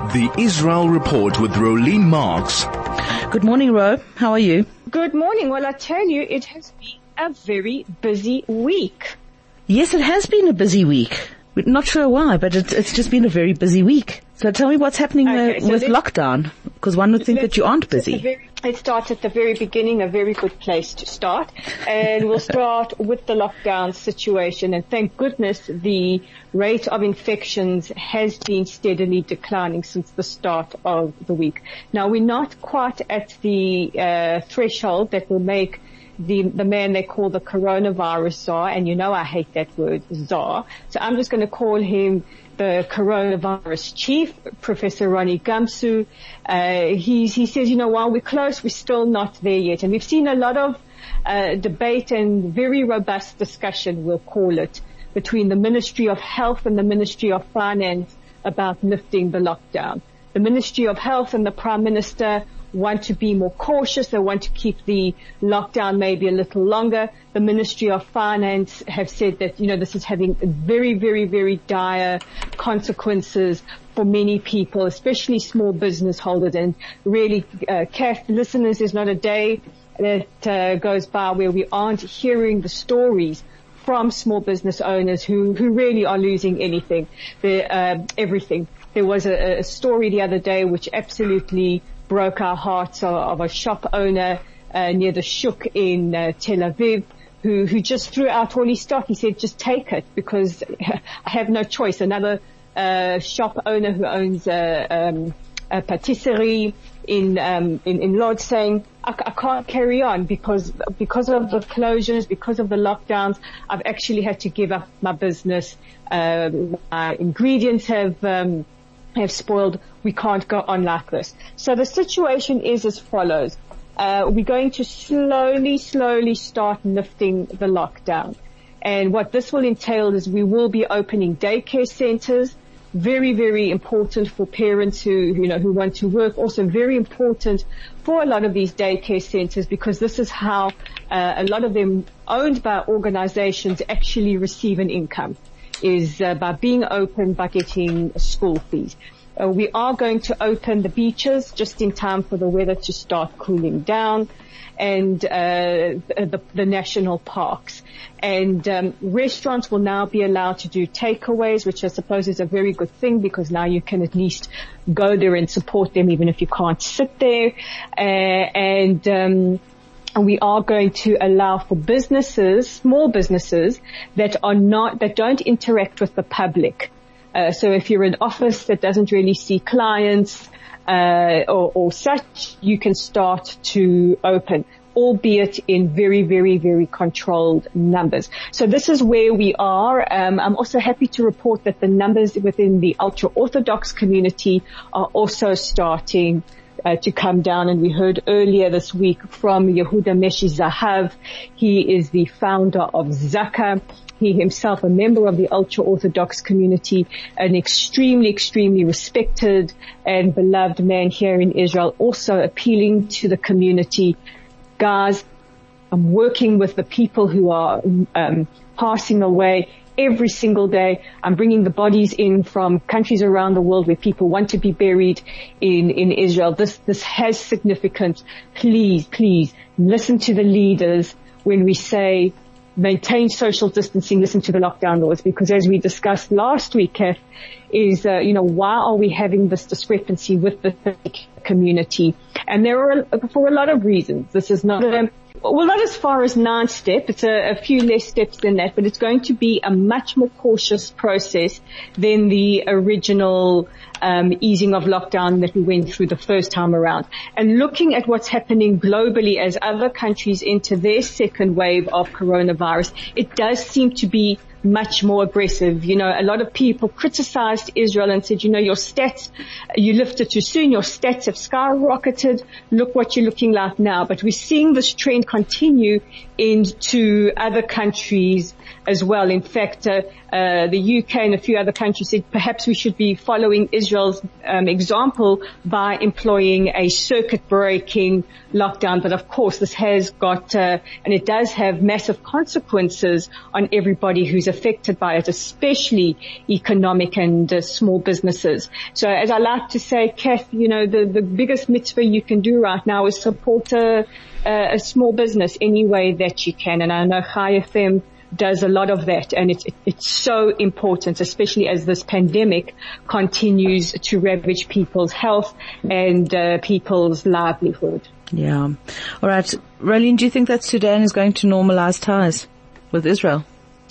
The Israel Report with Rolene Marks. Good morning, Ro. How are you? Good morning. Well, I tell you, it has been a very busy week. Yes, it has been a busy week. We're not sure why, but it's just been a very busy week. So tell me what's happening with lockdown, because one would think that you aren't busy. Let's start at the very beginning, a very good place to start. And we'll start with the lockdown situation. And thank goodness the rate of infections has been steadily declining since the start of the week. Now, we're not quite at the threshold that will make the man they call the coronavirus czar, and you know I hate that word, czar. So I'm just going to call him the coronavirus chief, Professor Ronnie Gamsu. He says, you know, while we're close, we're still not there yet. And we've seen a lot of debate and very robust discussion, we'll call it, between the Ministry of Health and the Ministry of Finance about lifting the lockdown. The Ministry of Health and the Prime Minister want to be more cautious. They want to keep the lockdown maybe a little longer. The Ministry of Finance have said that, you know, this is having very, very, very dire consequences for many people, especially small business holders. And really, Kath, listeners, there's not a day that goes by where we aren't hearing the stories from small business owners who really are losing everything. There was a story the other day which absolutely broke our hearts of a shop owner near the Shuk in Tel Aviv who just threw out all his stock. He said, just take it because I have no choice. Another shop owner who owns a patisserie in Lodz saying, I can't carry on because of the closures, because of the lockdowns. I've actually had to give up my business. My ingredients have spoiled. We can't go on like this. So the situation is as follows. We're going to slowly start lifting the lockdown. And what this will entail is we will be opening daycare centers. Very, very important for parents who want to work. Also very important for a lot of these daycare centers because this is how a lot of them owned by organizations actually receive an income, is by being open, by getting school fees. We are going to open the beaches just in time for the weather to start cooling down, and the national parks. And restaurants will now be allowed to do takeaways, which I suppose is a very good thing because now you can at least go there and support them even if you can't sit there. And we are going to allow for businesses, small businesses that don't interact with the public. So if you're an office that doesn't really see clients, or such, you can start to open, albeit in very, very, very controlled numbers. So this is where we are. I'm also happy to report that the numbers within the ultra-Orthodox community are also starting to come down. And we heard earlier this week from Yehuda Meshi Zahav. He is the founder of Zaka. He himself a member of the ultra-Orthodox community, an extremely, extremely respected and beloved man here in Israel, also appealing to the community. Guys, I'm working with the people who are passing away every single day. I'm bringing the bodies in from countries around the world where people want to be buried in Israel. This has significance. Please listen to the leaders when we say maintain social distancing, listen to the lockdown laws, because as we discussed last week, Kath, is, why are we having this discrepancy with the community? And there are, for a lot of reasons. This is not not as far as 9-step. It's a few less steps than that, but it's going to be a much more cautious process than the original easing of lockdown that we went through the first time around. And looking at what's happening globally as other countries enter their second wave of coronavirus, it does seem to be much more aggressive. A lot of people criticized Israel and said, your stats, you lifted too soon, your stats have skyrocketed, look what you're looking like now. But we're seeing this trend continue into other countries as well. In fact, the UK and a few other countries said perhaps we should be following Israel's example by employing a circuit-breaking lockdown. But of course, this has got, and it does have massive consequences on everybody who's affected by it, especially economic and small businesses. So as I like to say, Kath, the biggest mitzvah you can do right now is support a small business any way that you can. And I know Chai FM does a lot of that, and it's so important, especially as this pandemic continues to ravage people's health and people's livelihood. Yeah. All right. Rolene, do you think that Sudan is going to normalize ties with Israel?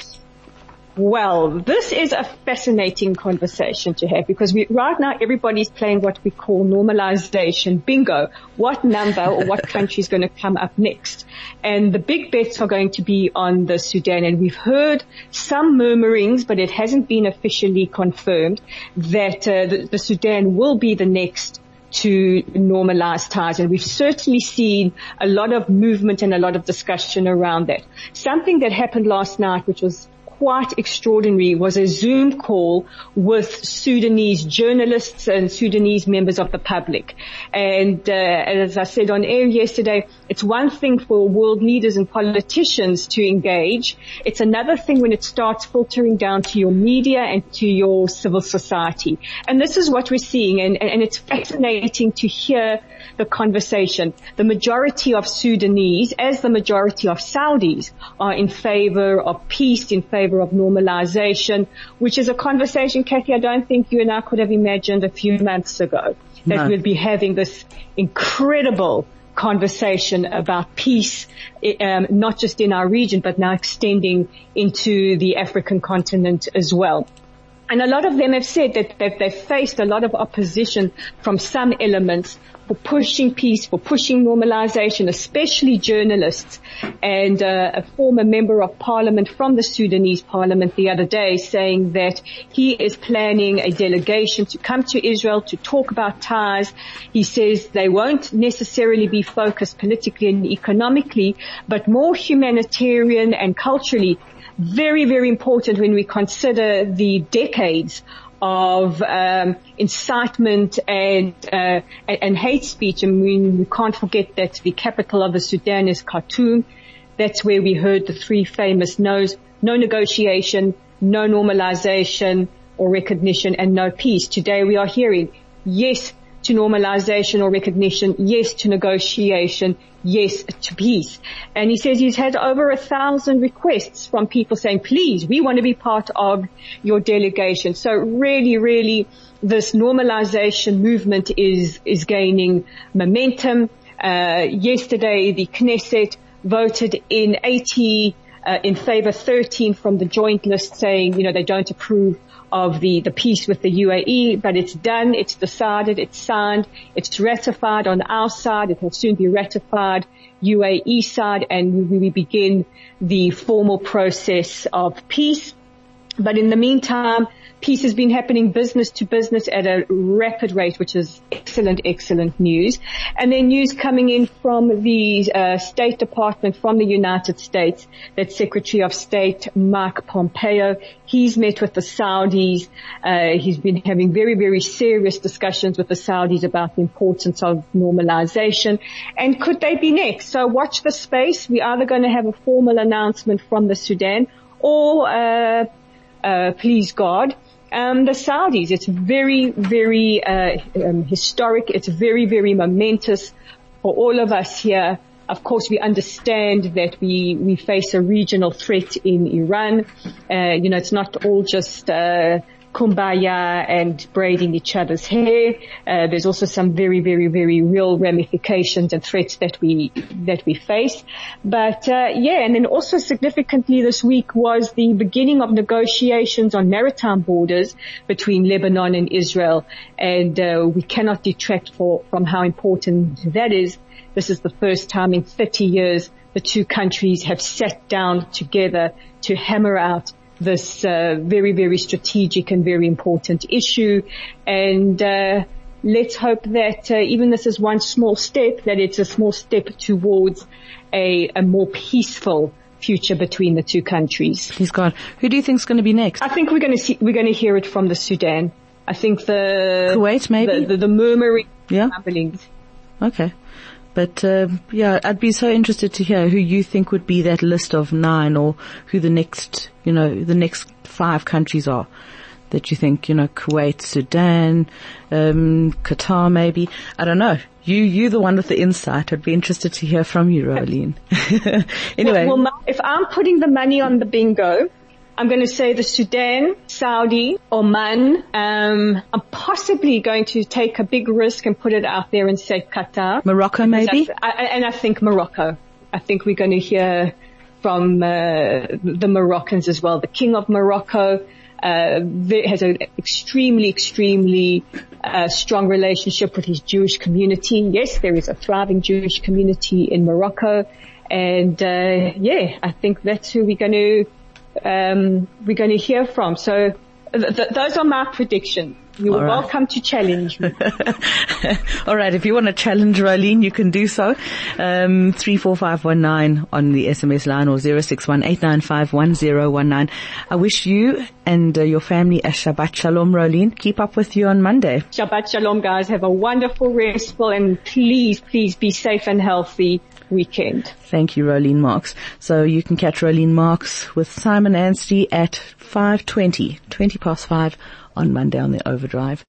Well, this is a fascinating conversation to have, because right now everybody's playing what we call normalization bingo. What number or what country is going to come up next? And the big bets are going to be on the Sudan. And we've heard some murmurings, but it hasn't been officially confirmed, that the Sudan will be the next to normalize ties. And we've certainly seen a lot of movement and a lot of discussion around that. Something that happened last night, which was quite extraordinary, was a Zoom call with Sudanese journalists and Sudanese members of the public. And as I said on air yesterday, it's one thing for world leaders and politicians to engage. It's another thing when it starts filtering down to your media and to your civil society. And this is what we're seeing, and it's fascinating to hear the conversation. The majority of Sudanese, as the majority of Saudis, are in favor of peace, in favor of normalization, which is a conversation, Kathy, I don't think you and I could have imagined a few months ago, that we'd be having this incredible conversation about peace, not just in our region, but now extending into the African continent as well. And a lot of them have said that they've faced a lot of opposition from some elements for pushing peace, for pushing normalization, especially journalists. And a former member of parliament from the Sudanese parliament the other day saying that he is planning a delegation to come to Israel to talk about ties. He says they won't necessarily be focused politically and economically, but more humanitarian and culturally. Very, very important when we consider the decades of incitement and hate speech. And we can't forget that the capital of the Sudan is Khartoum. That's where we heard the three famous no's: no negotiation, no normalization or recognition, and no peace. Today we are hearing yes to normalization or recognition, yes to negotiation, yes to peace. And he says he's had over 1,000 requests from people saying, please, we want to be part of your delegation. So really, really, this normalization movement is gaining momentum. Yesterday, the Knesset voted in favor, 13 from the joint list, saying, they don't approve of the peace with the UAE, but it's done, it's decided, it's signed, it's ratified on our side, it will soon be ratified UAE side, and we begin the formal process of peace. But in the meantime, peace has been happening business to business at a rapid rate, which is excellent, excellent news. And then news coming in from the State Department from the United States, that Secretary of State Mike Pompeo, he's met with the Saudis. He's been having very, very serious discussions with the Saudis about the importance of normalization. And could they be next? So watch the space. We're either going to have a formal announcement from the Sudan or please God, the Saudis. It's very, very historic. It's very, very momentous for all of us here. Of course, we understand that we face a regional threat in Iran. It's not all just kumbaya and braiding each other's hair. There's also some very, very, very real ramifications and threats that we face. But and then also significantly this week was the beginning of negotiations on maritime borders between Lebanon and Israel, and we cannot detract from how important that is. This is the first time in 30 years the two countries have sat down together to hammer out this very, very strategic and very important issue. And let's hope that even this is one small step, that it's a small step towards a more peaceful future between the two countries. Please God. Who do you think is going to be next? I think we're going to hear it from the Sudan. I think Kuwait, maybe? The murmuring rumblings. Okay. But, I'd be so interested to hear who you think would be that list of 9, or who the next 5 countries are that you think, Kuwait, Sudan, Qatar maybe. I don't know. You're the one with the insight. I'd be interested to hear from you, Roeline. Anyway. Well, if I'm putting the money on the bingo, I'm going to say the Sudan, Saudi, Oman. I'm possibly going to take a big risk and put it out there and say Qatar. Morocco, maybe? I think Morocco. I think we're going to hear from the Moroccans as well. The King of Morocco has an extremely strong relationship with his Jewish community. Yes, there is a thriving Jewish community in Morocco, and I think that's who we're going to hear from. So those are my predictions. You're welcome to challenge me. All right. If you want to challenge Roeline, you can do so. 34519 on the SMS line, or 061-895-1019. I wish you and your family a Shabbat Shalom, Roeline. Keep up with you on Monday. Shabbat Shalom, guys. Have a wonderful, restful, and please be safe and healthy weekend. Thank you, Roeline Marks. So you can catch Roeline Marks with Simon Anstey at 5:20, 5 on Monday on the Overdrive.